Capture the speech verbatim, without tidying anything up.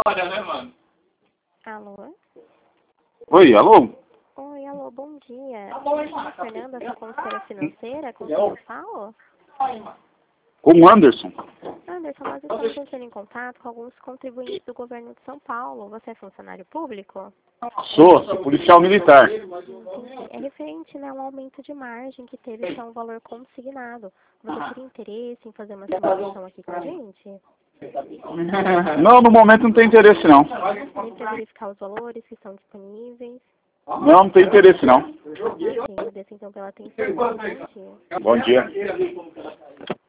história, né, mano? Alô? Oi, alô? Oi, alô, bom dia. Eu sou a Fernanda, sou consultora financeira, com quem eu falo? Com o Anderson. Anderson, nós estamos entrando em contato com alguns contribuintes do governo de São Paulo. Você é funcionário público? Sou, sou policial militar. Entendi. É referente, né, a um aumento de margem que teve, que é um valor consignado. Você teria interesse em fazer uma simulação aqui com a gente? Não, no momento não tem interesse não. Nem para verificar os valores que estão disponíveis? Não, não tem interesse não. Ok, agradeço então pela atenção. Bom dia. Bom dia.